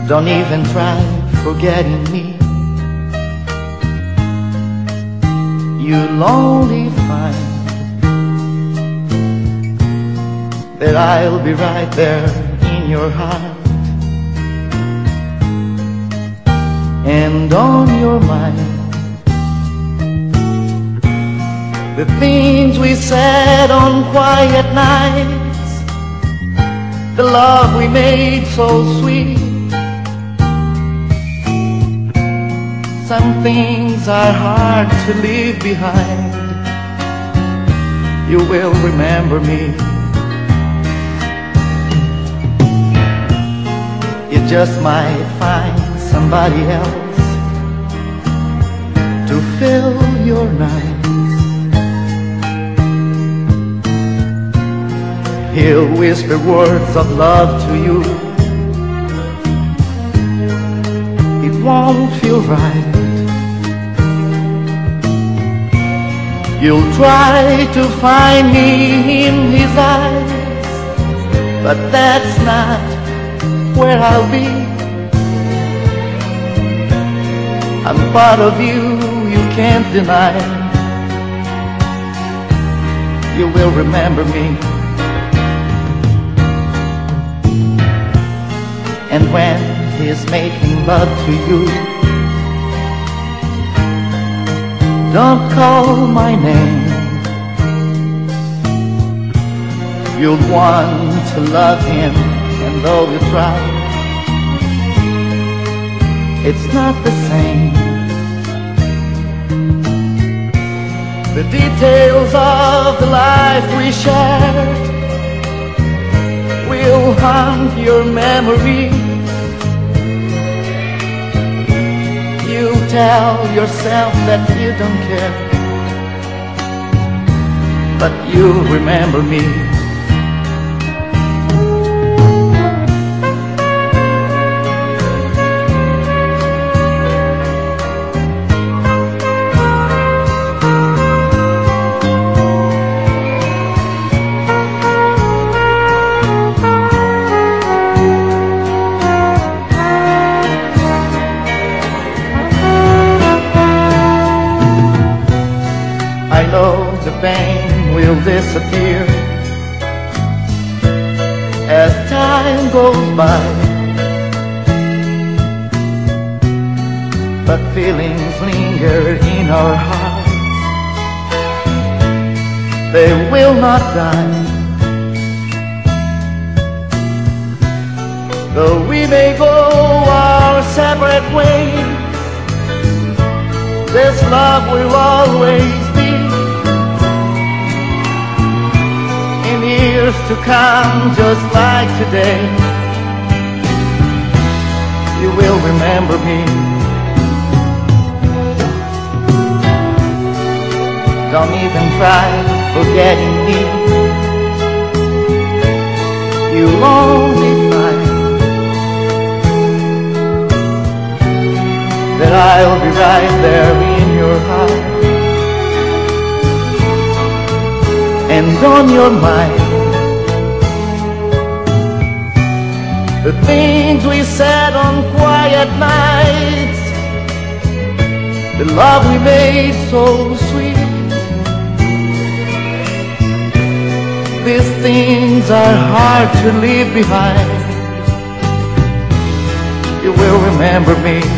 Don't even try forgetting me. You'll only find that I'll be right there in your heart and on your mind. The things we said on quiet nights, the love we made so sweet. Some things are hard to leave behind. You will remember me. You just might find somebody else to fill your nights. He'll whisper words of love to you. It won't feel right. You'll try to find me in his eyes, but that's not where I'll be. I'm part of you, you can't deny. You will remember me. And when he's making love to you, don't call my name. You'll want to love him, and though you try, it's not the same. The details of the life we shared will haunt your memory. You tell yourself that you don't care, but you remember me. I know the pain will disappear as time goes by, but feelings linger in our hearts. They will not die. Though we may go our separate ways, this love will always be. In years to come, just like today, you will remember me. Don't even try forgetting me. You'll only find that I'll be right there in your heart and on your mind. The things we said on quiet nights, the love we made so sweet. These things are hard to leave behind. You will remember me.